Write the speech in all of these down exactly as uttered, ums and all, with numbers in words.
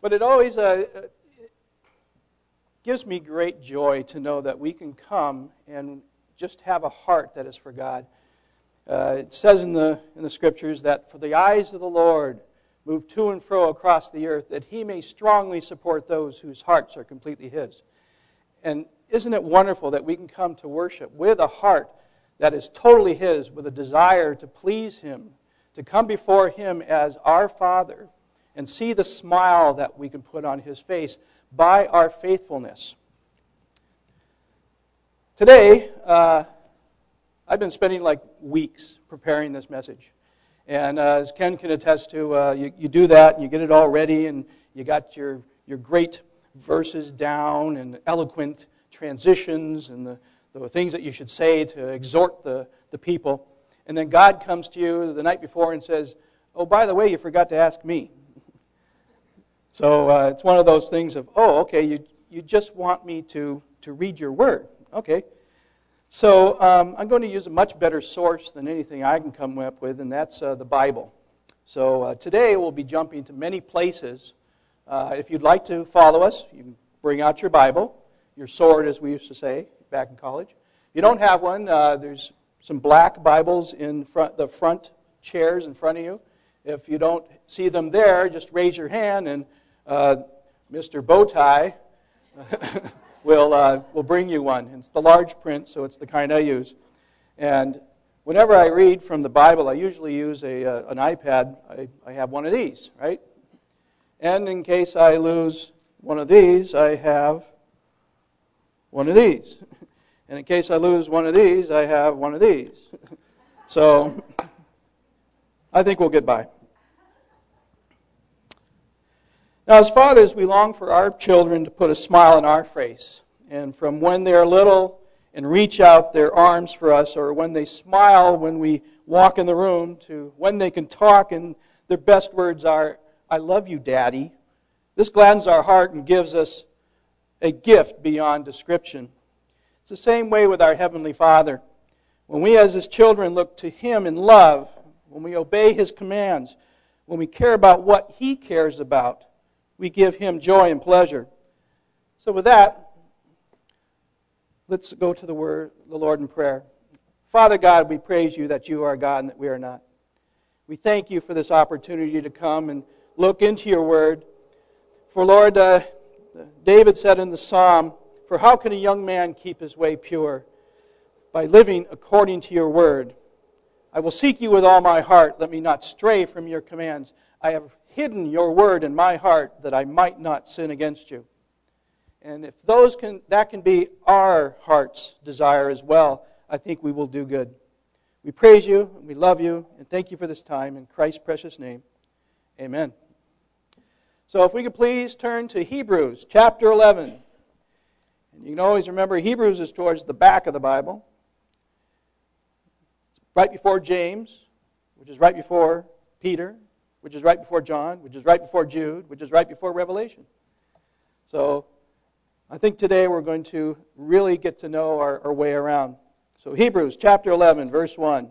But it always uh, gives me great joy to know that we can come and just have a heart that is for God. Uh, it says in the in the Scriptures that for the eyes of the Lord move to and fro across the earth, that He may strongly support those whose hearts are completely His. And isn't it wonderful that we can come to worship with a heart that is totally His, with a desire to please Him, to come before Him as our Father, and see the smile that we can put on His face by our faithfulness. Today, uh, I've been spending like weeks preparing this message. And uh, as Ken can attest to, uh, you, you do that, and you get it all ready, and you got your, your great verses down, and eloquent transitions, and the, the things that you should say to exhort the, the people. And then God comes to you the night before and says, oh, by the way, you forgot to ask me. So uh, it's one of those things of, oh, okay, you, you just want me to, to read your word. Okay. So um, I'm going to use a much better source than anything I can come up with, and that's uh, the Bible. So uh, today we'll be jumping to many places. Uh, if you'd like to follow us, you can bring out your Bible, your sword, as we used to say back in college. If you don't have one, uh, there's some black Bibles in front, the front chairs in front of you. If you don't see them there, just raise your hand, and uh, Mister Bowtie We'll, uh, we'll bring you one. It's the large print, so it's the kind I use. And whenever I read from the Bible, I usually use a uh, an iPad. I, I have one of these, right? And in case I lose one of these, I have one of these. And in case I lose one of these, I have one of these. So I think we'll get by. Now, as fathers, we long for our children to put a smile on our face. And from when they're little and reach out their arms for us, or when they smile when we walk in the room, to when they can talk and their best words are, I love you, Daddy. This gladdens our heart and gives us a gift beyond description. It's the same way with our Heavenly Father. When we as His children look to Him in love, when we obey His commands, when we care about what He cares about, we give Him joy and pleasure. So with that, let's go to the word, the Lord in prayer. Father God, we praise You that You are God and that we are not. We thank You for this opportunity to come and look into Your word. For Lord, uh, David said in the Psalm, for how can a young man keep his way pure? By living according to Your word. I will seek You with all my heart. Let me not stray from Your commands. I have hidden Your word in my heart that I might not sin against You. And if those can, that can be our heart's desire as well, I think we will do good. We praise You, and we love You, and thank You for this time. In Christ's precious name, amen. So if we could please turn to Hebrews chapter eleven. And you can always remember Hebrews is towards the back of the Bible. It's right before James, which is right before Peter, which is right before John, which is right before Jude, which is right before Revelation. So I think today we're going to really get to know our, our way around. So Hebrews chapter eleven, verse one.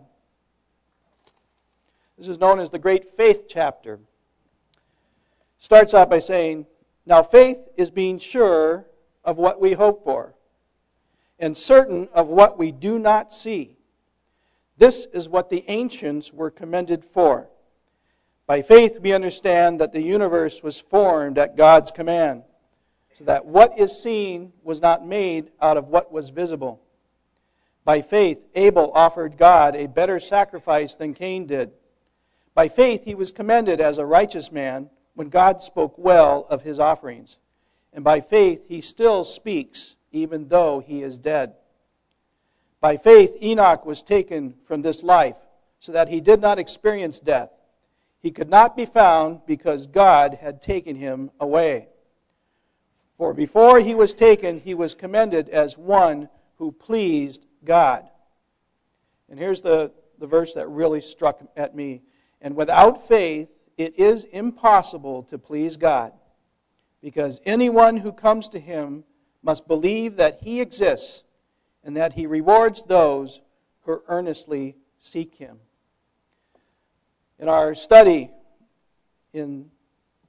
This is known as the great faith chapter. Starts out by saying, now faith is being sure of what we hope for, and certain of what we do not see. This is what the ancients were commended for. By faith we understand that the universe was formed at God's command, so that what is seen was not made out of what was visible. By faith Abel offered God a better sacrifice than Cain did. By faith he was commended as a righteous man when God spoke well of his offerings. And by faith he still speaks even though he is dead. By faith Enoch was taken from this life so that he did not experience death. He could not be found because God had taken him away. For before he was taken, he was commended as one who pleased God. And here's the, the verse that really struck at me. And without faith, it is impossible to please God, because anyone who comes to Him must believe that He exists and that He rewards those who earnestly seek Him. In our study in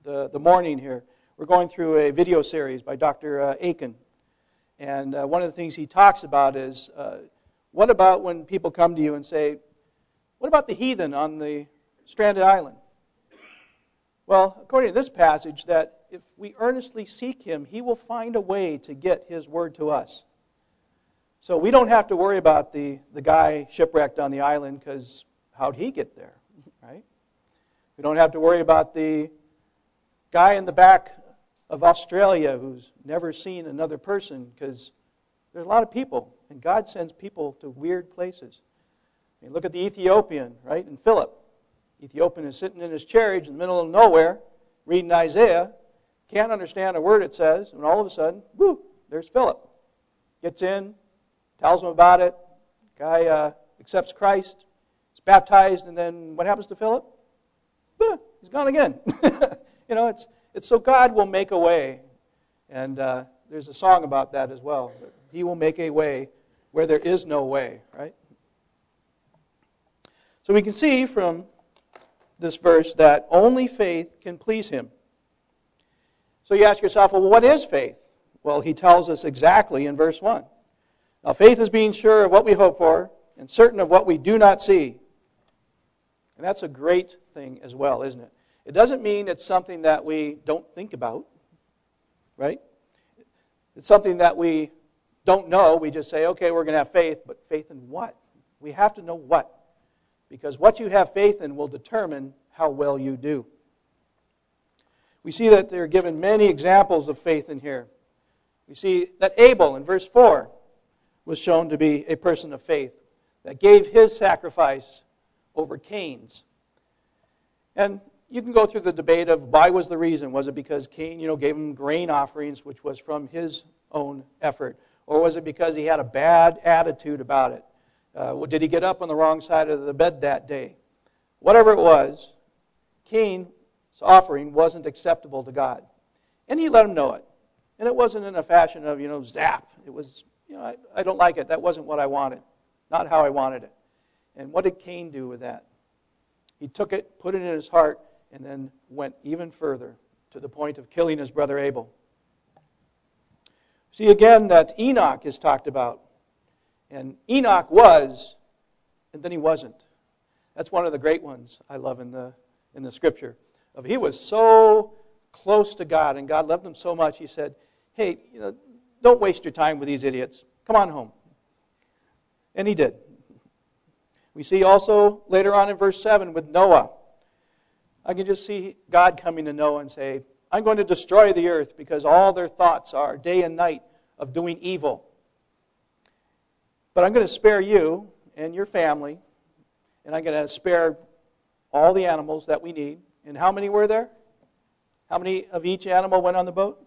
the, the morning here, we're going through a video series by Doctor Uh, Aiken. And uh, one of the things he talks about is, uh, what about when people come to you and say, what about the heathen on the stranded island? Well, according to this passage, that if we earnestly seek Him, He will find a way to get His word to us. So we don't have to worry about the, the guy shipwrecked on the island, because how'd he get there, right? We don't have to worry about the guy in the back of Australia who's never seen another person, because there's a lot of people, and God sends people to weird places. I mean, look at the Ethiopian, right, and Philip. The Ethiopian is sitting in his chariot in the middle of nowhere, reading Isaiah, can't understand a word it says, and all of a sudden, whoo, there's Philip. Gets in, tells him about it. Guy uh, accepts Christ, is baptized, and then what happens to Philip? Ah, he's gone again. you know, it's it's so God will make a way, and uh, there's a song about that as well. He will make a way where there is no way, right? So we can see from this verse that only faith can please Him. So you ask yourself, well, what is faith? Well, he tells us exactly in verse one. Now, faith is being sure of what we hope for and certain of what we do not see. And that's a great thing as well, isn't it? It doesn't mean it's something that we don't think about, right? It's something that we don't know. We just say, okay, we're going to have faith, but faith in what? We have to know what. Because what you have faith in will determine how well you do. We see that there are given many examples of faith in here. We see that Abel in verse four was shown to be a person of faith that gave his sacrifice over Cain's. And you can go through the debate of why was the reason. Was it because Cain, you know, gave him grain offerings, which was from his own effort? Or was it because he had a bad attitude about it? Uh, did he get up on the wrong side of the bed that day? Whatever it was, Cain's offering wasn't acceptable to God. And he let him know it. And it wasn't in a fashion of, you know, zap. It was, you know, I, I don't like it. That wasn't what I wanted. Not how I wanted it. And what did Cain do with that? He took it, put it in his heart, and then went even further to the point of killing his brother Abel. See again that Enoch is talked about. And Enoch was, and then he wasn't. That's one of the great ones I love in the in the Scripture. Of he was so close to God, and God loved him so much, He said, hey, you know, don't waste your time with these idiots. Come on home. And he did. We see also later on in verse seven with Noah. I can just see God coming to Noah and say, I'm going to destroy the earth because all their thoughts are day and night of doing evil. But I'm going to spare you and your family, and I'm going to spare all the animals that we need. And how many were there? How many of each animal went on the boat?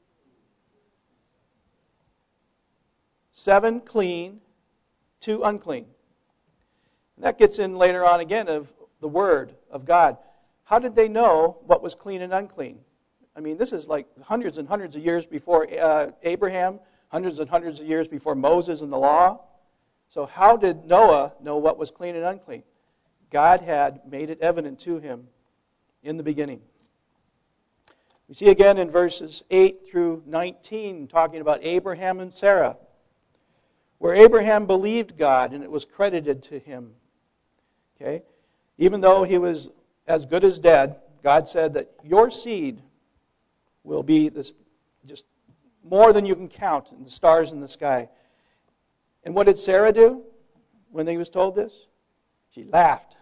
Seven clean, two unclean. And that gets in later on again of the Word of God. How did they know what was clean and unclean? I mean, this is like hundreds and hundreds of years before uh, Abraham, hundreds and hundreds of years before Moses and the law. So how did Noah know what was clean and unclean? God had made it evident to him in the beginning. We see again in verses eight through nineteen, talking about Abraham and Sarah, where Abraham believed God and it was credited to him. Okay? Even though he was as good as dead, God said that your seed will be this, just more than you can count in the stars in the sky. And what did Sarah do when he was told this? She laughed.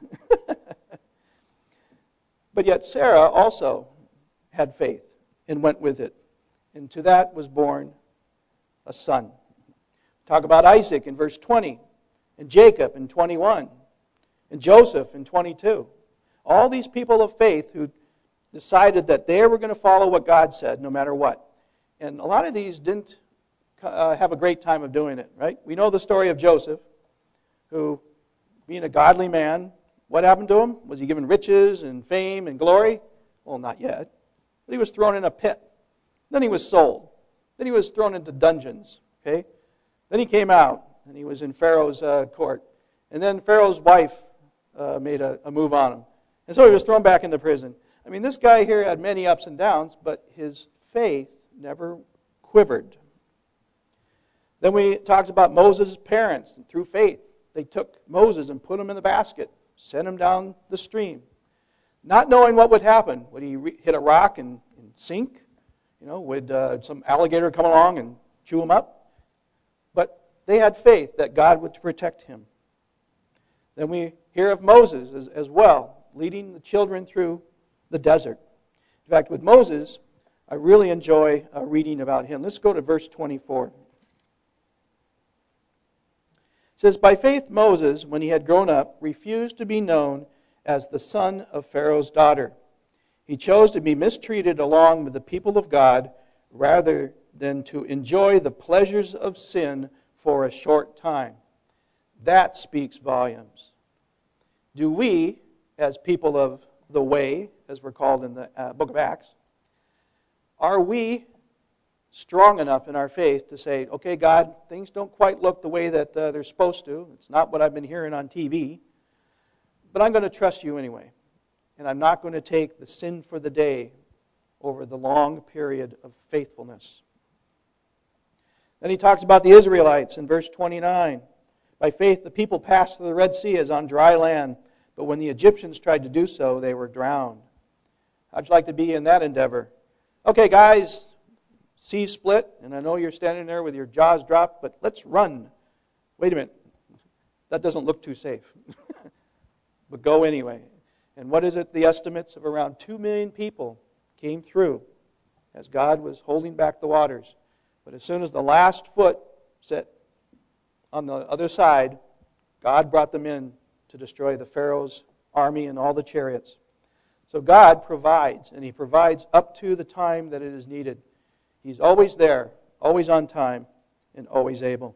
But yet Sarah also had faith and went with it. And to that was born a son. Talk about Isaac in verse twenty, and Jacob in twenty-one, and Joseph in twenty-two. All these people of faith who decided that they were going to follow what God said no matter what. And a lot of these didn't uh, have a great time of doing it, right? We know the story of Joseph, who, being a godly man, what happened to him? Was he given riches and fame and glory? Well, not yet. But he was thrown in a pit. Then he was sold. Then he was thrown into dungeons. Okay? Then he came out, and he was in Pharaoh's uh, court. And then Pharaoh's wife uh, made a, a move on him. And so he was thrown back into prison. I I mean, this guy here had many ups and downs, but his faith never quivered. Then we talks about Moses' parents, and through faith, they took Moses and put him in the basket, sent him down the stream, not knowing what would happen. Would he re- hit a rock and, and sink? You know, would uh, some alligator come along and chew him up? But they had faith that God would protect him. Then we hear of Moses as, as well, leading the children through the desert. In fact, with Moses, I really enjoy uh, reading about him. Let's go to verse twenty-four. It says, "By faith Moses, when he had grown up, refused to be known as the son of Pharaoh's daughter. He chose to be mistreated along with the people of God rather than to enjoy the pleasures of sin for a short time." That speaks volumes. Do we, as people of the way, as we're called in the uh, book of Acts, are we strong enough in our faith to say, okay, God, things don't quite look the way that uh, they're supposed to. It's not what I've been hearing on T V. But I'm going to trust you anyway. And I'm not going to take the sin for the day over the long period of faithfulness. Then he talks about the Israelites in verse twenty-nine. By faith the people passed through the Red Sea as on dry land, but when the Egyptians tried to do so, they were drowned. How'd you like to be in that endeavor? Okay, guys, sea split, and I know you're standing there with your jaws dropped, but let's run. Wait a minute. That doesn't look too safe. But go anyway. And what is it? The estimates of around two million people came through as God was holding back the waters. But as soon as the last foot set on the other side, God brought them in to destroy the Pharaoh's army and all the chariots. So God provides, and He provides up to the time that it is needed. He's always there, always on time, and always able.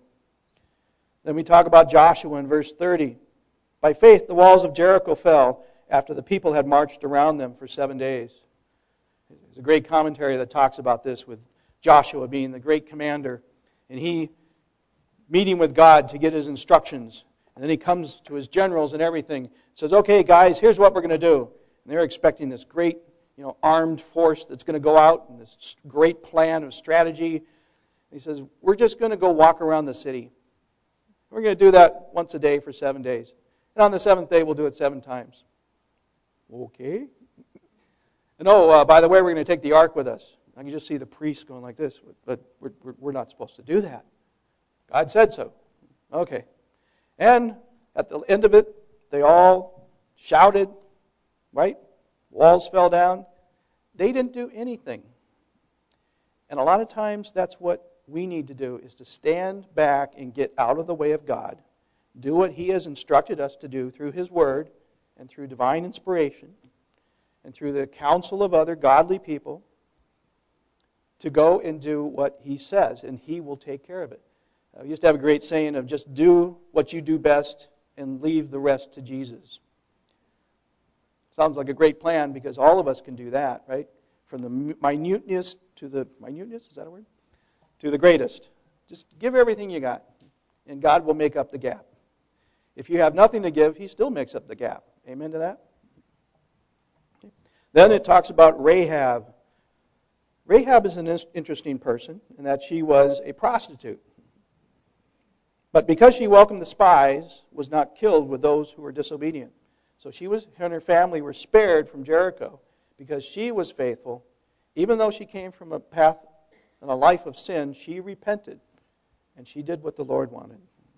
Then we talk about Joshua in verse thirty. By faith, the walls of Jericho fell after the people had marched around them for seven days. There's a great commentary that talks about this with Joshua being the great commander, and he meeting with God to get his instructions. And then he comes to his generals and everything, says, okay, guys, here's what we're going to do. And they're expecting this great, you know, armed force that's going to go out, and this great plan of strategy. And he says, we're just going to go walk around the city. We're going to do that once a day for seven days. And on the seventh day, we'll do it seven times. Okay. And oh, uh, by the way, we're going to take the ark with us. I can just see the priests going like this, but we're, we're not supposed to do that. God said so. Okay. And at the end of it, they all shouted, right? Walls fell down. They didn't do anything. And a lot of times that's what we need to do, is to stand back and get out of the way of God. Do what He has instructed us to do through His Word and through divine inspiration and through the counsel of other godly people, to go and do what He says, and He will take care of it. Uh, we used to have a great saying of just do what you do best and leave the rest to Jesus. Sounds like a great plan, because all of us can do that, right? From the minuteness to the, minuteness, is that a word? To the greatest. Just give everything you got, and God will make up the gap. If you have nothing to give, He still makes up the gap. Amen to that? Okay. Then it talks about Rahab. Rahab is an interesting person in that she was a prostitute. But because she welcomed the spies, was not killed with those who were disobedient. So she was, her and her family were spared from Jericho because she was faithful. Even though she came from a path and a life of sin, she repented, and she did what the Lord wanted.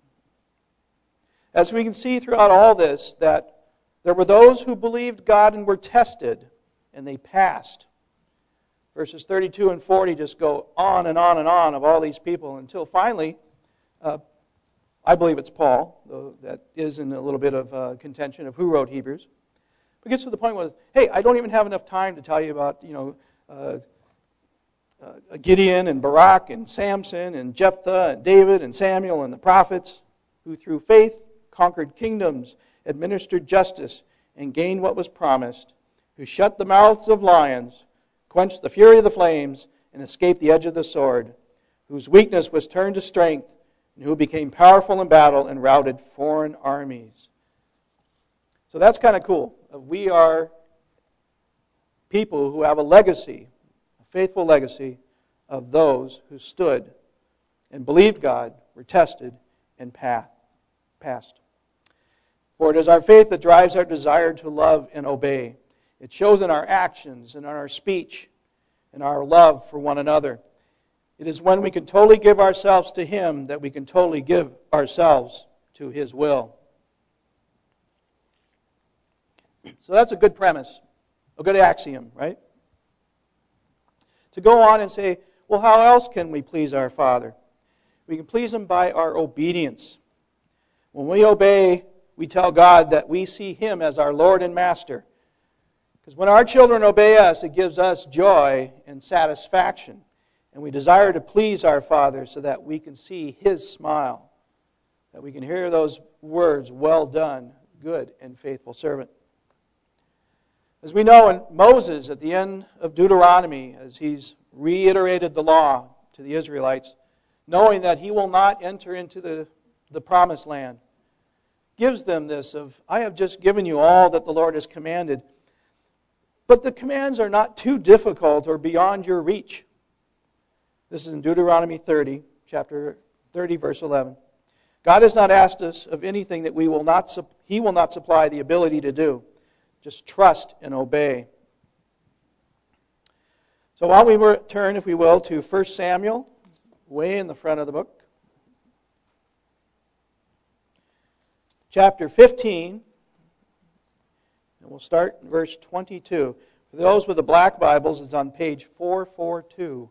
As we can see throughout all this, that there were those who believed God and were tested, and they passed. Verses thirty-two and forty just go on and on and on of all these people until finally, uh, I believe it's Paul, though that is in a little bit of uh, contention of who wrote Hebrews, but gets to the point where, hey, I don't even have enough time to tell you about, you know, uh, uh, Gideon and Barak and Samson and Jephthah and David and Samuel and the prophets, who through faith conquered kingdoms, administered justice, and gained what was promised, who shut the mouths of lions, quenched the fury of the flames, and escaped the edge of the sword, whose weakness was turned to strength, and who became powerful in battle and routed foreign armies. So that's kind of cool. We are people who have a legacy, a faithful legacy of those who stood and believed God, were tested, and passed. For it is our faith that drives our desire to love and obey. It shows in our actions and in our speech and our love for one another. It is when we can totally give ourselves to Him that we can totally give ourselves to His will. So that's a good premise, a good axiom, right? To go on and say, well, how else can we please our Father? We can please Him by our obedience. When we obey, we tell God that we see Him as our Lord and Master. Because when our children obey us, it gives us joy and satisfaction. And we desire to please our Father so that we can see His smile. That we can hear those words, well done, good and faithful servant. As we know, in Moses, at the end of Deuteronomy, as he's reiterated the law to the Israelites, knowing that he will not enter into the, the promised land, gives them this of, I have just given you all that the Lord has commanded, but the commands are not too difficult or beyond your reach. This is in Deuteronomy thirty, chapter thirty, verse eleven. God has not asked us of anything that we will not, He will not supply the ability to do. Just trust and obey. So while we turn, if we will, to First Samuel, way in the front of the book, chapter fifteen, and we'll start in verse twenty-two. For those with the black Bibles, it's on page four forty-two.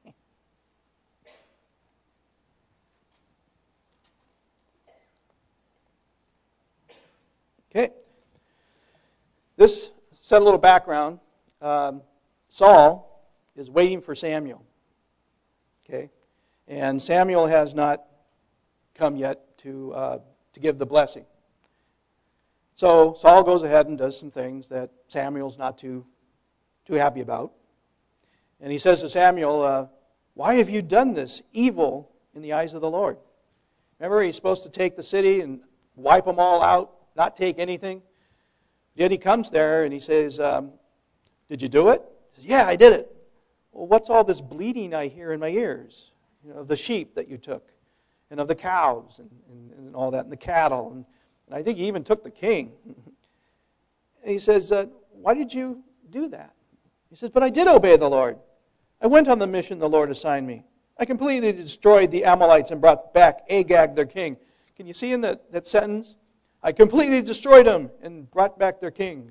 Okay. This set a little background. Um, Saul is waiting for Samuel. Okay, and Samuel has not come yet to uh, to give the blessing. So Saul goes ahead and does some things that Samuel's not too too happy about, and he says to Samuel, uh, "Why have you done this evil in the eyes of the Lord?" Remember, he's supposed to take the city and wipe them all out, not take anything. Yet he comes there and he says, um, did you do it? He says, yeah, I did it. Well, what's all this bleating I hear in my ears? You know, of the sheep that you took, and of the cows, and, and, and all that, and the cattle. And, and I think he even took the king. And he says, uh, why did you do that? He says, but I did obey the Lord. I went on the mission the Lord assigned me. I completely destroyed the Amalekites and brought back Agag, their king. Can you see in that, that sentence? I completely destroyed them and brought back their king.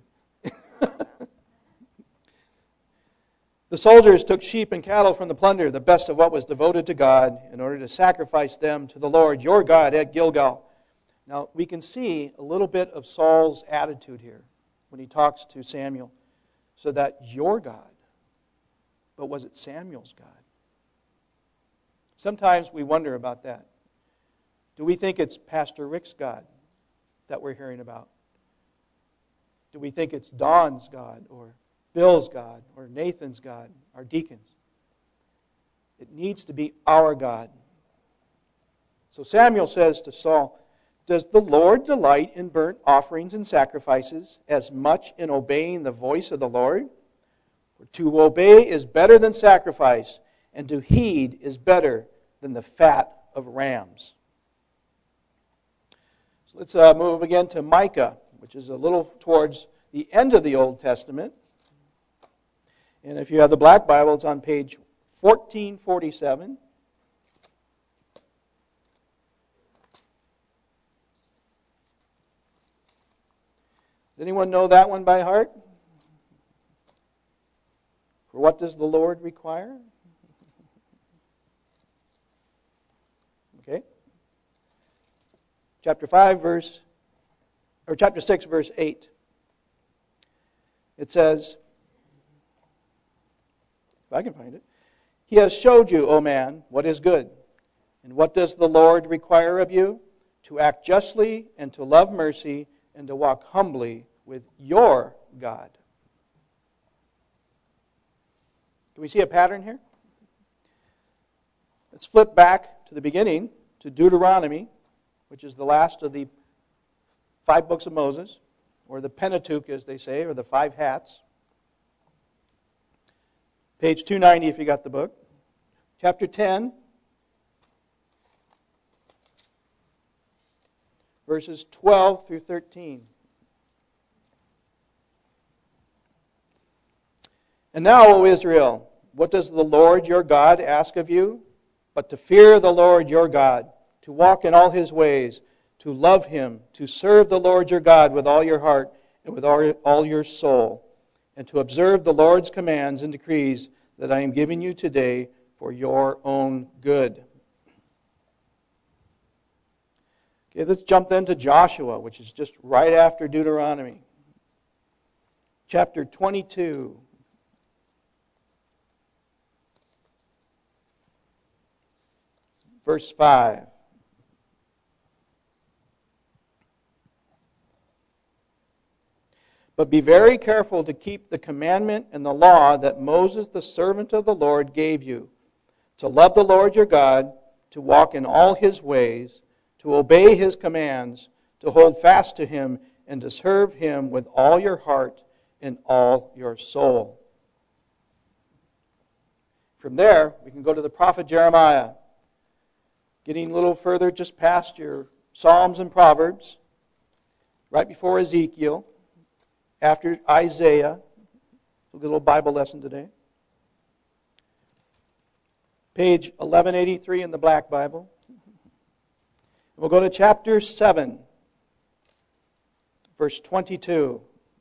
The soldiers took sheep and cattle from the plunder, the best of what was devoted to God, in order to sacrifice them to the Lord, your God, at Gilgal. Now, we can see a little bit of Saul's attitude here when he talks to Samuel. So that your God, but was it Samuel's God? Sometimes we wonder about that. Do we think it's Pastor Rick's God that we're hearing about? Do we think it's Don's God or Bill's God or Nathan's God, our deacons? It needs to be our God. So Samuel says to Saul, does the Lord delight in burnt offerings and sacrifices as much in obeying the voice of the Lord? For to obey is better than sacrifice, and to heed is better than the fat of rams. So let's uh, move again to Micah, which is a little towards the end of the Old Testament. And if you have the Black Bible, it's on page fourteen forty-seven. Does anyone know that one by heart? For what does the Lord require? Okay. Chapter five, verse, or chapter six, verse eight. It says, if I can find it, He has showed you, O man, what is good. And what does the Lord require of you? To act justly and to love mercy and to walk humbly with your God. Can we see a pattern here? Let's flip back to the beginning, to Deuteronomy, which is the last of the five books of Moses, or the Pentateuch, as they say, or the five hats. Page two ninety if you got the book. Chapter ten, verses twelve through thirteen. And now, O Israel, what does the Lord your God ask of you? But to fear the Lord your God, to walk in all His ways, to love Him, to serve the Lord your God with all your heart and with all, all your soul, and to observe the Lord's commands and decrees that I am giving you today for your own good. Okay, let's jump then to Joshua, which is just right after Deuteronomy. Chapter twenty-two. Verse five. But be very careful to keep the commandment and the law that Moses, the servant of the Lord, gave you, to love the Lord your God, to walk in all His ways, to obey His commands, to hold fast to Him, and to serve Him with all your heart and all your soul. From there, we can go to the prophet Jeremiah. Getting a little further just past your Psalms and Proverbs, right before Ezekiel, after Isaiah. We'll get a little Bible lesson today. Page eleven eighty-three in the Black Bible. We'll go to chapter seven, verse twenty-two.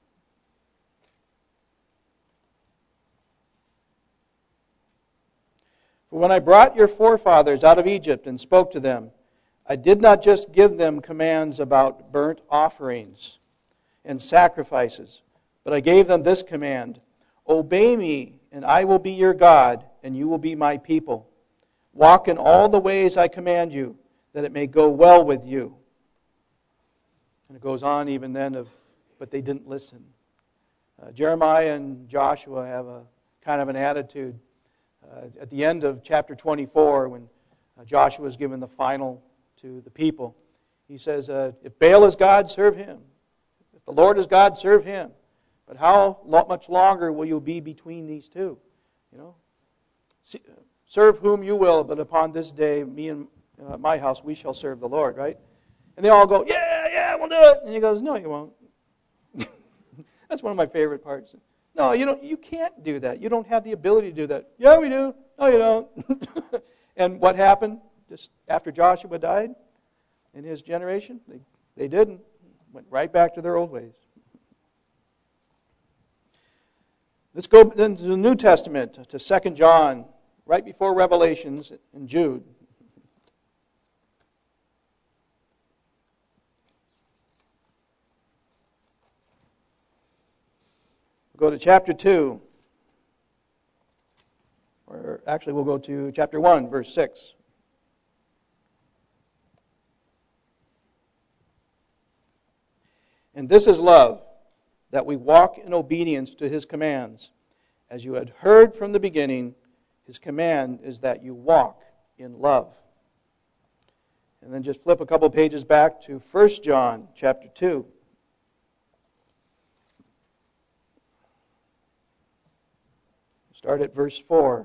For when I brought your forefathers out of Egypt and spoke to them, I did not just give them commands about burnt offerings and sacrifices, but I gave them this command: obey me, and I will be your God, and you will be my people. Walk in all the ways I command you, that it may go well with you. And it goes on even then of, but they didn't listen. Uh, Jeremiah and Joshua have a kind of an attitude. Uh, at the end of chapter twenty-four, when uh, Joshua is given the final to the people, he says, uh, if Baal is God, serve him. If the Lord is God, serve him. But how much longer will you be between these two? You know, serve whom you will, but upon this day, me and uh, my house, we shall serve the Lord, right? And they all go, yeah, yeah, we'll do it. And he goes, no, you won't. That's one of my favorite parts. No, you don't. You can't do that. You don't have the ability to do that. Yeah, we do. No, you don't. And what happened just after Joshua died in his generation? They, they didn't. Went right back to their old ways. Let's go then to the New Testament, to Second John, right before Revelations in Jude. We'll go to chapter two. Or actually, we'll go to chapter one, verse six. And this is love, that we walk in obedience to His commands. As you had heard from the beginning, His command is that you walk in love. And then just flip a couple pages back to First John chapter two. Start at verse four.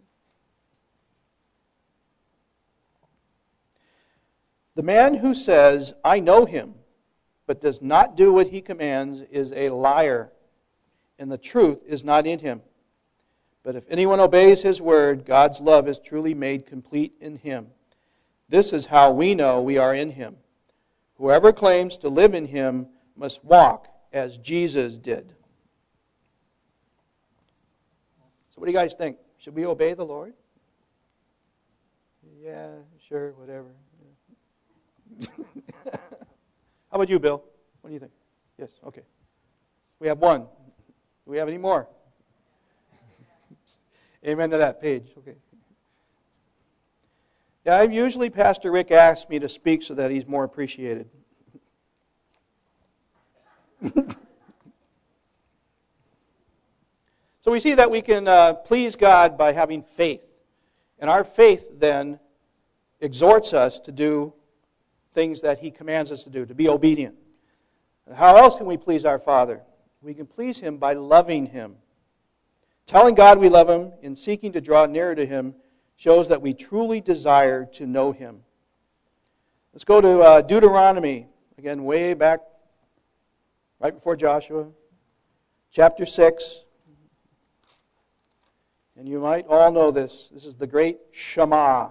The man who says, I know Him, but does not do what He commands is a liar, and the truth is not in him. But if anyone obeys His word, God's love is truly made complete in him. This is how we know we are in Him. Whoever claims to live in Him must walk as Jesus did. So what do you guys think? Should we obey the Lord? Yeah, sure, whatever. Yeah. How about you, Bill? What do you think? Yes, okay. We have one. Do we have any more? Amen to that page. Okay. Yeah, I've usually Pastor Rick asks me to speak so that he's more appreciated. So we see that we can uh, please God by having faith. And our faith then exhorts us to do things that He commands us to do, to be obedient. And how else can we please our Father? We can please Him by loving Him. Telling God we love Him and seeking to draw nearer to Him shows that we truly desire to know Him. Let's go to uh, Deuteronomy, again, way back, right before Joshua, chapter six. And you might all know this. This is the great Shema.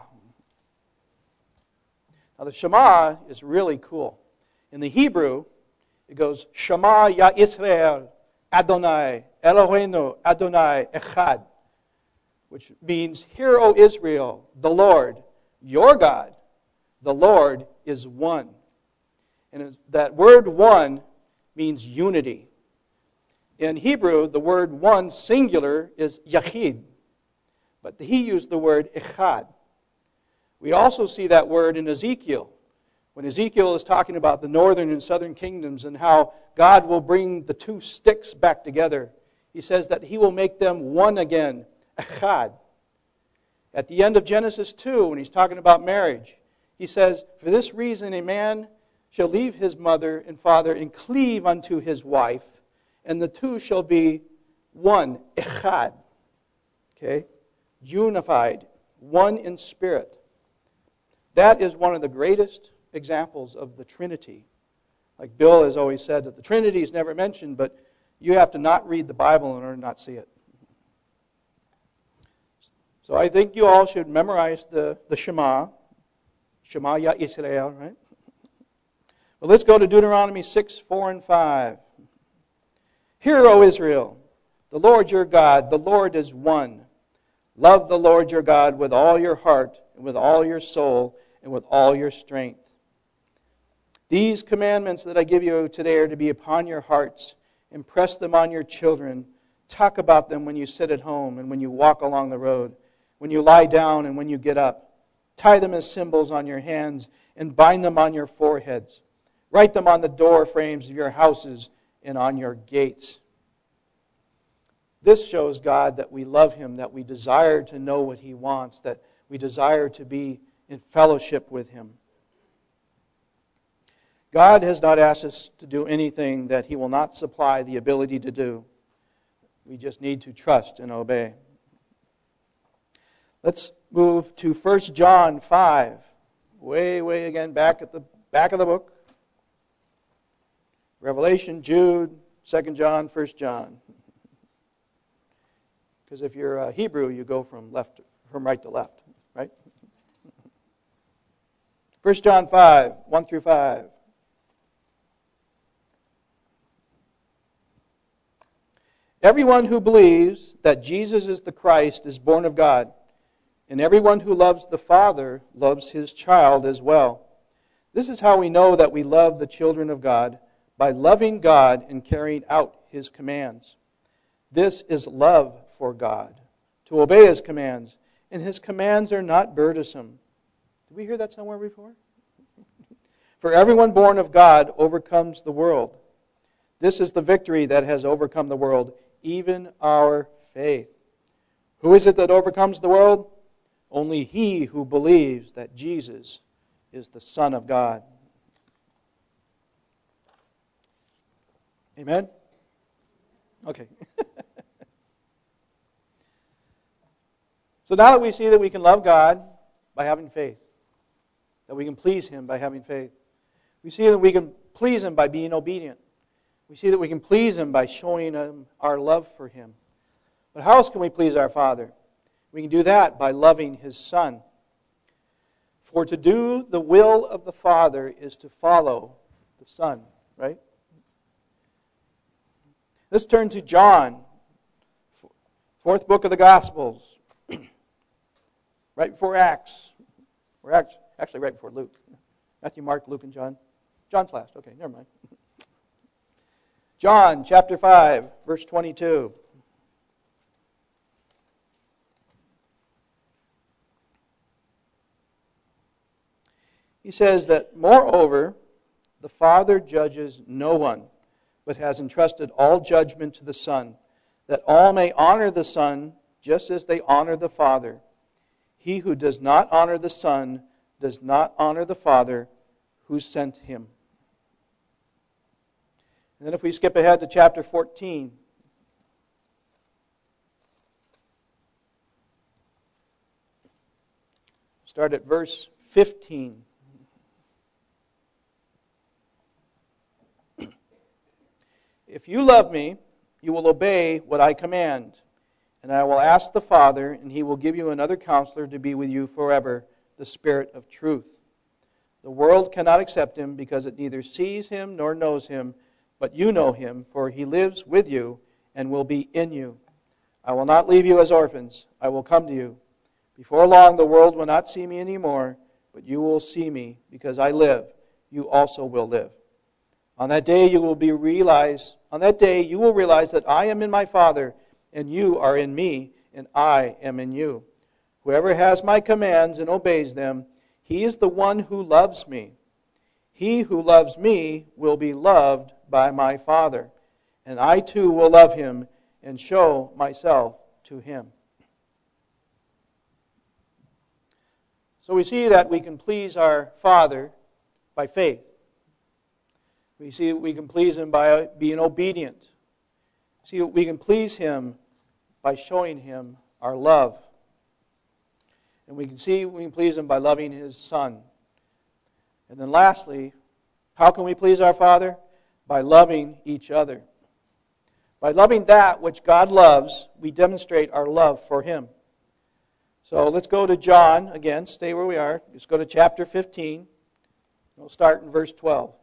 Now, the Shema is really cool. In the Hebrew, it goes, Shema Ya Israel, Adonai, Eloheinu, Adonai, Echad, which means, Hear, O Israel, the Lord, your God, the Lord is one. And that word one means unity. In Hebrew, the word one, singular, is Yachid. But he used the word Echad. We also see that word in Ezekiel. When Ezekiel is talking about the northern and southern kingdoms and how God will bring the two sticks back together, He says that He will make them one again, Echad. At the end of Genesis two, when He's talking about marriage, He says, For this reason a man shall leave his mother and father and cleave unto his wife, and the two shall be one, Echad. Okay? Unified, one in spirit. That is one of the greatest examples of the Trinity. Like Bill has always said, that the Trinity is never mentioned, but you have to not read the Bible in order to not see it. So I think you all should memorize the, the Shema. Shema Ya Israel, right? But let's go to Deuteronomy six, four, and five. Hear, O Israel, the Lord your God, the Lord is one. Love the Lord your God with all your heart, and with all your soul, and with all your strength. These commandments that I give you today are to be upon your hearts. Impress them on your children. Talk about them when you sit at home and when you walk along the road, when you lie down and when you get up. Tie them as symbols on your hands and bind them on your foreheads. Write them on the door frames of your houses and on your gates. This shows God that we love Him, that we desire to know what He wants, that we desire to be in fellowship with Him. God has not asked us to do anything that He will not supply the ability to do. We just need to trust and obey. Let's move to First John five. Way, way again, back at the back of the book. Revelation, Jude, Second John, First John. Because if you're a Hebrew, you go from left, from right to left, right? First John five, one through five. Everyone who believes that Jesus is the Christ is born of God, and everyone who loves the Father loves his child as well. This is how we know that we love the children of God, by loving God and carrying out His commands. This is love for God, to obey His commands, and His commands are not burdensome. Did we hear that somewhere before? For everyone born of God overcomes the world. This is the victory that has overcome the world, even our faith. Who is it that overcomes the world? Only he who believes that Jesus is the Son of God. Amen? Okay. So now that we see that we can love God by having faith, that we can please Him by having faith, we see that we can please Him by being obedient. We see that we can please Him by showing Him our love for Him. But how else can we please our Father? We can do that by loving His Son. For to do the will of the Father is to follow the Son, right? Let's turn to John, fourth book of the Gospels, right before Acts. We're actually right before Luke. Matthew, Mark, Luke, and John. John's last. Okay, never mind. John chapter five, verse twenty-two. He says that, moreover, the Father judges no one, but has entrusted all judgment to the Son, that all may honor the Son just as they honor the Father. He who does not honor the Son does not honor the Father who sent Him. And then if we skip ahead to chapter fourteen, Start at verse fifteen. If you love me, you will obey what I command. And I will ask the Father, and He will give you another counselor to be with you forever, the Spirit of truth. The world cannot accept Him because it neither sees Him nor knows Him, but you know Him, for He lives with you and will be in you. I will not leave you as orphans. I will come to you. Before long, the world will not see me anymore, but you will see me because I live. You also will live. On that day, you will be realize. On that day, you will realize that I am in my Father, and you are in me, and I am in you. Whoever has my commands and obeys them, he is the one who loves me. He who loves me will be loved by my Father, and I too will love him and show myself to him. So we see that we can please our Father by faith. We see we can please Him by being obedient. See, we can please Him by showing Him our love. And we can see we can please Him by loving His Son. And then lastly, how can we please our Father? By loving each other. By loving that which God loves, we demonstrate our love for Him. So let's go to John again. Stay where we are. Let's go to chapter fifteen. We'll start in verse twelve.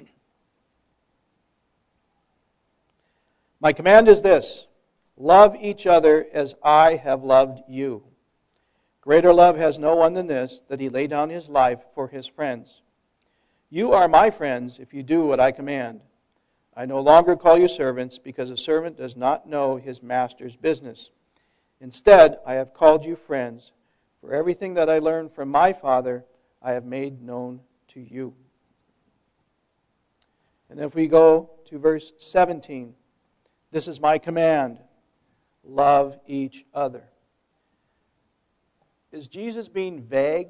My command is this: love each other as I have loved you. Greater love has no one than this, that he lay down his life for his friends. You are my friends if you do what I command. I no longer call you servants, because a servant does not know his master's business. Instead, I have called you friends, for everything that I learned from my Father I have made known to you. And if we go to verse seventeen, this is my command: love each other. Is Jesus being vague?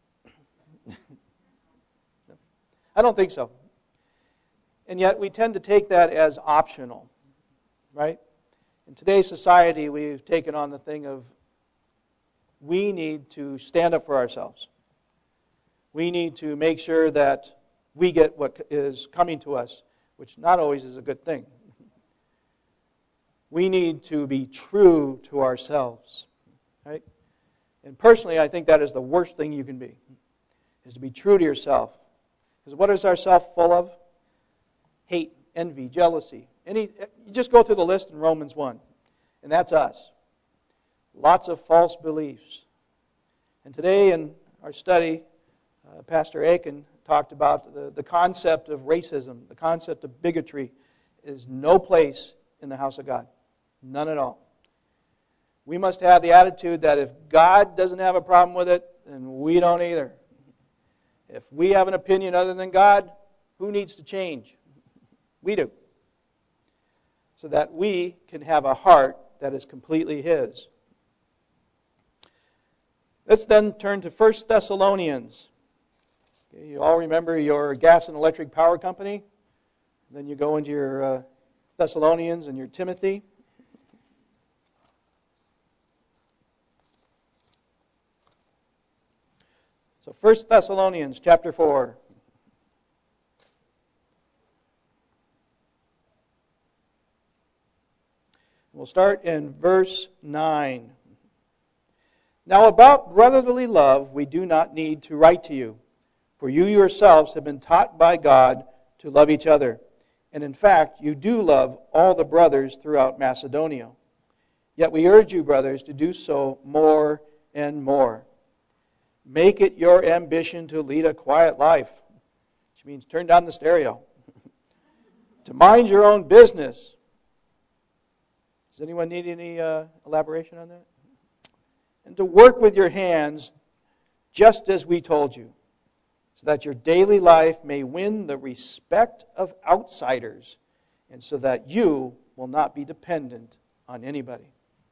I don't think so. And yet we tend to take that as optional, right? In today's society, we've taken on the thing of we need to stand up for ourselves. We need to make sure that we get what is coming to us, which not always is a good thing. We need to be true to ourselves, right? And personally, I think that is the worst thing you can be, is to be true to yourself. Because what is ourself full of? Hate, envy, jealousy. Any, you just go through the list in Romans one, and that's us. Lots of false beliefs. And today in our study, uh, Pastor Aiken talked about the, the concept of racism, the concept of bigotry is no place in the house of God. None at all. We must have the attitude that if God doesn't have a problem with it, then we don't either. If we have an opinion other than God, who needs to change? We do. So that we can have a heart that is completely His. Let's then turn to First Thessalonians. Okay, you all remember your gas and electric power company? Then you go into your uh, Thessalonians and your Timothy. So First Thessalonians chapter four. We'll start in verse nine. Now about brotherly love we do not need to write to you, for you yourselves have been taught by God to love each other. And in fact, you do love all the brothers throughout Macedonia. Yet we urge you, brothers, to do so more and more. Make it your ambition to lead a quiet life, which means turn down the stereo, to mind your own business. Does anyone need any uh, elaboration on that? And to work with your hands just as we told you, so that your daily life may win the respect of outsiders, and so that you will not be dependent on anybody.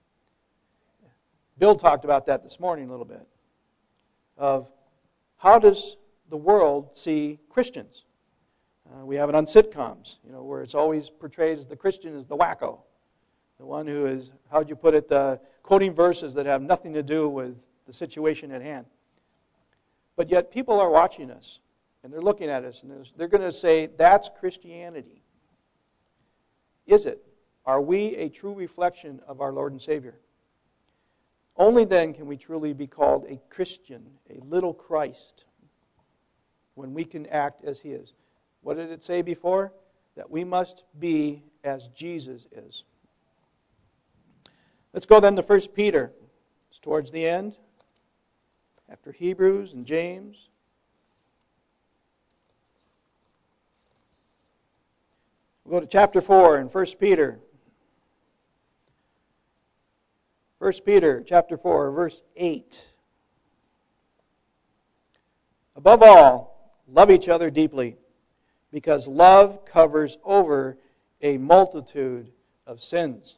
Bill talked about that this morning a little bit, of how does the world see Christians? Uh, we have it on sitcoms, you know, where it's always portrayed as the Christian is the wacko, the one who is, how'd you put it, uh, quoting verses that have nothing to do with the situation at hand. But yet people are watching us, and they're looking at us, and they're going to say, that's Christianity. Is it? Are we a true reflection of our Lord and Savior? Only then can we truly be called a Christian, a little Christ, when we can act as He is. What did it say before? That we must be as Jesus is. Let's go then to First Peter. It's towards the end, after Hebrews and James. We'll go to chapter four in First Peter. First Peter chapter four, verse eight. Above all, love each other deeply, because love covers over a multitude of sins.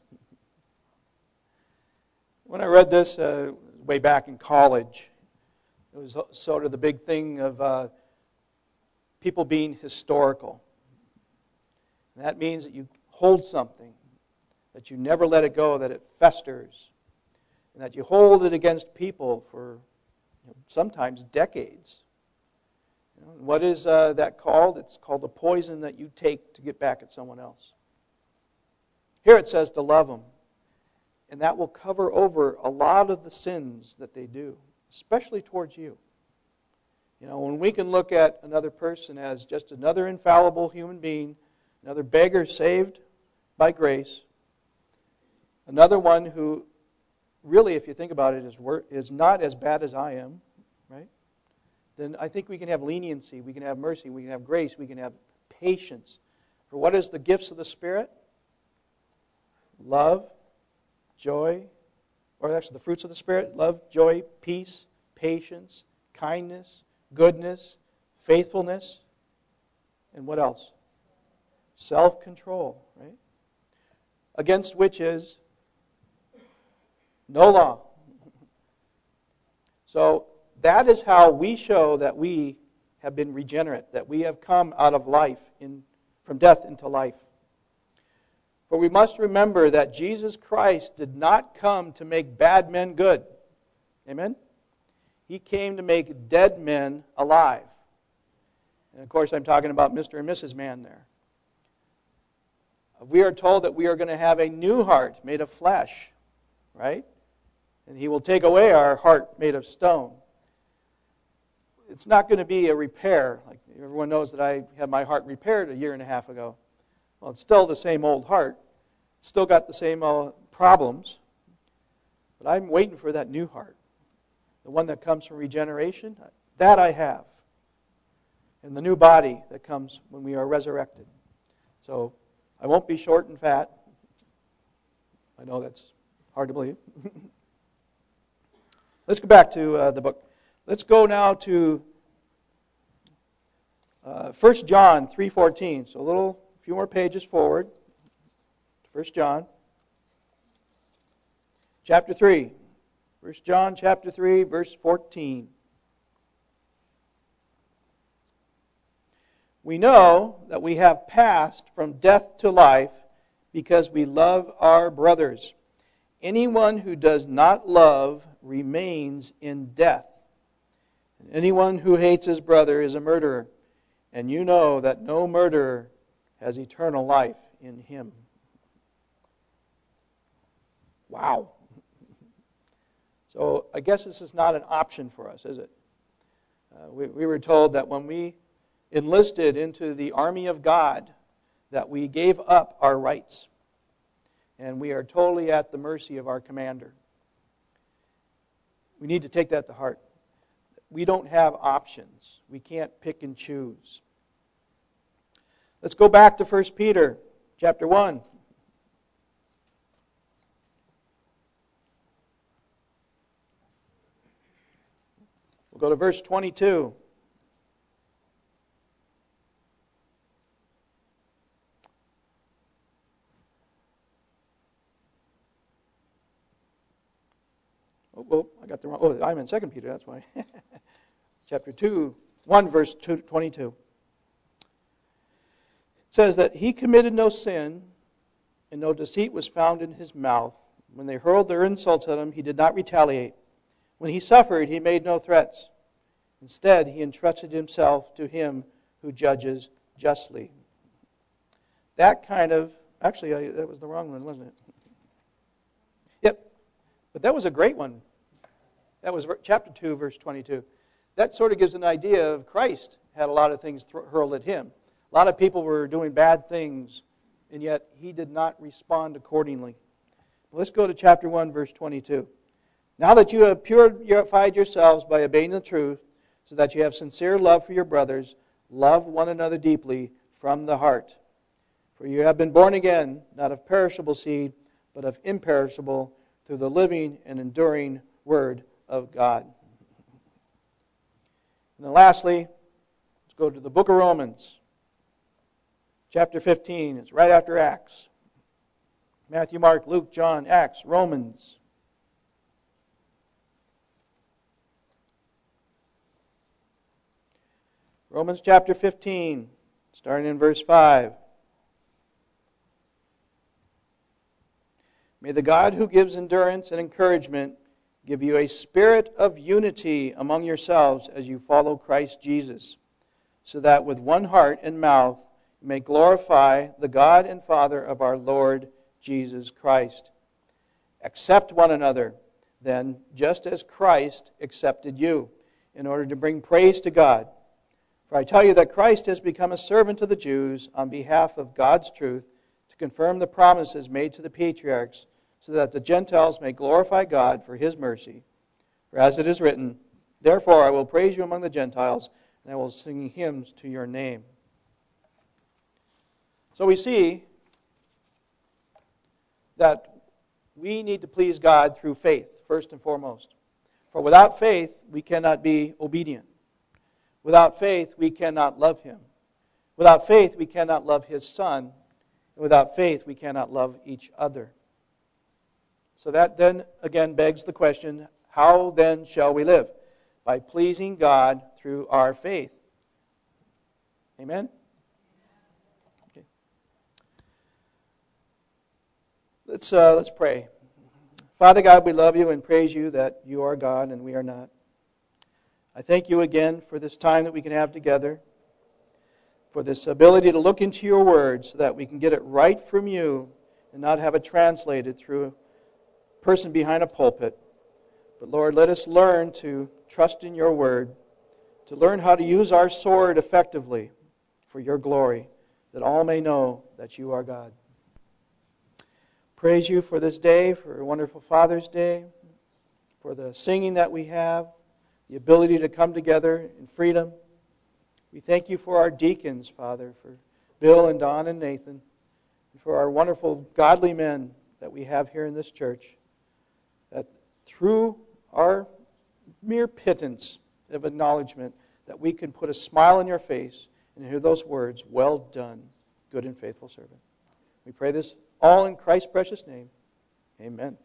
When I read this uh, way back in college, it was sort of the big thing of uh, people being historical. And that means that you hold something, that you never let it go, that it festers, and that you hold it against people for you know, sometimes decades. You know, what is uh, that called? It's called the poison that you take to get back at someone else. Here it says to love them. And that will cover over a lot of the sins that they do, especially towards you. You know, when we can look at another person as just another infallible human being, another beggar saved by grace, another one who really, if you think about it, is, is not as bad as I am, right? Then I think we can have leniency, we can have mercy, we can have grace, we can have patience. For what is the gifts of the Spirit? Love, joy, or actually the fruits of the Spirit, love, joy, peace, patience, kindness, goodness, faithfulness, and what else? Self-control, right? Against which is no law. So that is how we show that we have been regenerate, that we have come out of life, in, from death into life. For we must remember that Jesus Christ did not come to make bad men good. Amen? He came to make dead men alive. And of course, I'm talking about Mister and Missus Man there. We are told that we are going to have a new heart made of flesh, right? And He will take away our heart made of stone. It's not going to be a repair. Like everyone knows that I had my heart repaired a year and a half ago. Well, it's still the same old heart. It's still got the same uh, problems. But I'm waiting for that new heart. The one that comes from regeneration. That I have. And the new body that comes when we are resurrected. So I won't be short and fat. I know that's hard to believe. Let's go back to uh, the book. Let's go now to uh, First John three fourteen. So a little, few more pages forward. First John, chapter three. First John, chapter three, verse fourteen. We know that we have passed from death to life because we love our brothers. Anyone who does not love remains in death. And anyone who hates his brother is a murderer. And you know that no murderer has eternal life in him. Wow. So I guess this is not an option for us, is it? Uh, we, we were told that when we enlisted into the army of God, that we gave up our rights. And we are totally at the mercy of our commander. We need to take that to heart. We don't have options. We can't pick and choose. Let's go back to First Peter chapter one. We'll go to verse twenty-two. Oh, oh, I got the wrong. Oh, I'm in Second Peter, that's why. Chapter two, one, verse twenty-two. It says that he committed no sin, and no deceit was found in his mouth. When they hurled their insults at him, he did not retaliate. When he suffered, he made no threats. Instead, he entrusted himself to him who judges justly. That kind of, actually, I, that was the wrong one, wasn't it? Yep, but that was a great one. That was chapter two, verse twenty-two. That sort of gives an idea of Christ had a lot of things th- hurled at him. A lot of people were doing bad things, and yet he did not respond accordingly. Let's go to chapter one, verse twenty-two. Now that you have purified yourselves by obeying the truth, so that you have sincere love for your brothers, love one another deeply from the heart. For you have been born again, not of perishable seed, but of imperishable, through the living and enduring Word of God. And then lastly, let's go to the book of Romans. Chapter fifteen, it's right after Acts. Matthew, Mark, Luke, John, Acts, Romans. Romans chapter fifteen, starting in verse five. May the God who gives endurance and encouragement give you a spirit of unity among yourselves as you follow Christ Jesus, so that with one heart and mouth you may glorify the God and Father of our Lord Jesus Christ. Accept one another, then, just as Christ accepted you, in order to bring praise to God. For I tell you that Christ has become a servant to the Jews on behalf of God's truth, to confirm the promises made to the patriarchs, so that the Gentiles may glorify God for His mercy. For as it is written, therefore I will praise you among the Gentiles, and I will sing hymns to your name. So we see that we need to please God through faith, first and foremost. For without faith, we cannot be obedient. Without faith, we cannot love Him. Without faith, we cannot love His Son. And without faith, we cannot love each other. So that then again begs the question, how then shall we live? By pleasing God through our faith. Amen? Okay. Let's, uh, let's pray. Father God, we love you and praise you that you are God and we are not. I thank you again for this time that we can have together, for this ability to look into your word so that we can get it right from you and not have it translated through person behind a pulpit. But Lord, let us learn to trust in your word, to learn how to use our sword effectively for your glory, that all may know that you are God. Praise you for this day, for a wonderful Father's Day, for the singing that we have, the ability to come together in freedom. We thank you for our deacons, Father, for Bill and Don and Nathan, and for our wonderful godly men that we have here in this church, that through our mere pittance of acknowledgement that we can put a smile on your face and hear those words, well done, good and faithful servant. We pray this all in Christ's precious name. Amen.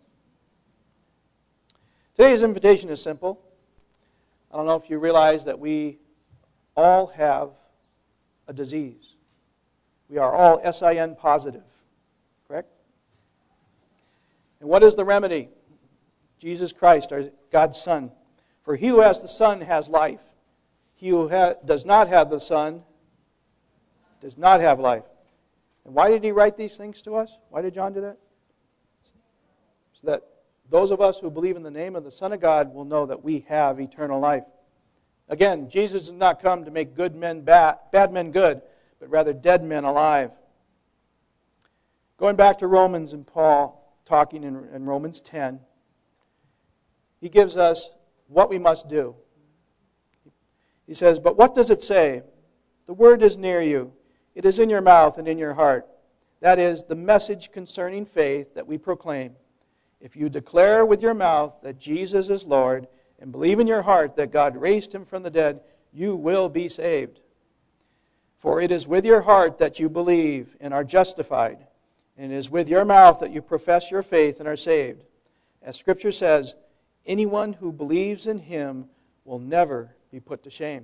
Today's invitation is simple. I don't know if you realize that we all have a disease. We are all S I N positive, correct? And what is the remedy? Jesus Christ, our God's Son. For he who has the Son has life. He who ha- does not have the Son does not have life. And why did he write these things to us? Why did John do that? So that those of us who believe in the name of the Son of God will know that we have eternal life. Again, Jesus did not come to make good men bad, bad men good, but rather dead men alive. Going back to Romans and Paul talking in, in Romans ten, he gives us what we must do. He says, but what does it say? The word is near you. It is in your mouth and in your heart. That is the message concerning faith that we proclaim. If you declare with your mouth that Jesus is Lord and believe in your heart that God raised him from the dead, you will be saved. For it is with your heart that you believe and are justified, and it is with your mouth that you profess your faith and are saved. As Scripture says, anyone who believes in him will never be put to shame.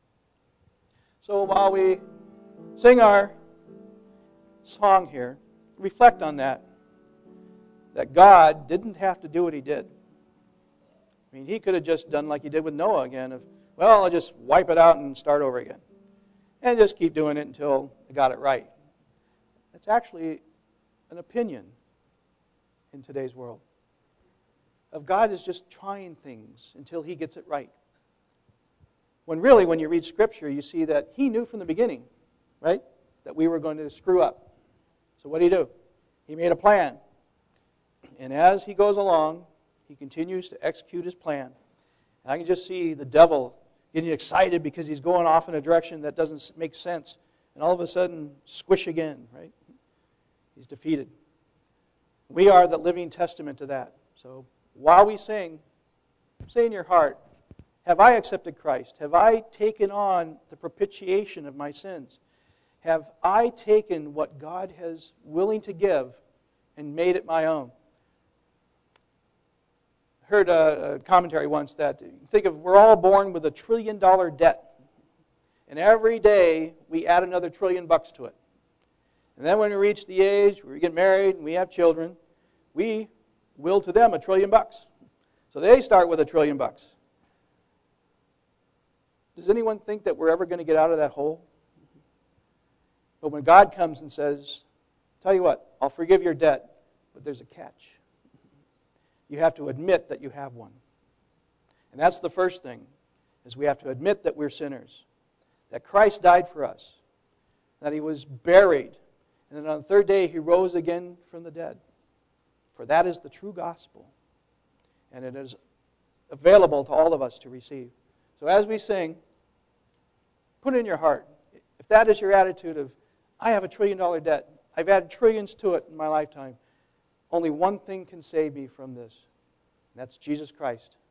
So while we sing our song here, reflect on that, that God didn't have to do what he did. I mean, he could have just done like he did with Noah again, of, well, I'll just wipe it out and start over again. And just keep doing it until I got it right. It's actually an opinion in today's world. Of God is just trying things until he gets it right. When really, when you read Scripture, you see that he knew from the beginning, right, that we were going to screw up. So what did he do? He made a plan. And as he goes along, he continues to execute his plan. And I can just see the devil getting excited because he's going off in a direction that doesn't make sense. And all of a sudden, squish again, right? He's defeated. We are the living testament to that. So while we sing, say in your heart, have I accepted Christ? Have I taken on the propitiation of my sins? Have I taken what God has willing to give and made it my own? I heard a commentary once that, think of, we're all born with a trillion dollar debt. And every day we add another trillion bucks to it. And then when we reach the age where we get married and we have children, we will to them a trillion bucks. So they start with a trillion bucks. Does anyone think that we're ever going to get out of that hole? But when God comes and says, tell you what, I'll forgive your debt, but there's a catch. You have to admit that you have one. And that's the first thing, is we have to admit that we're sinners, that Christ died for us, that he was buried, and then on the third day he rose again from the dead. For that is the true gospel, and it is available to all of us to receive. So as we sing, put it in your heart. If that is your attitude of, I have a trillion dollar debt, I've added trillions to it in my lifetime, only one thing can save me from this, and that's Jesus Christ.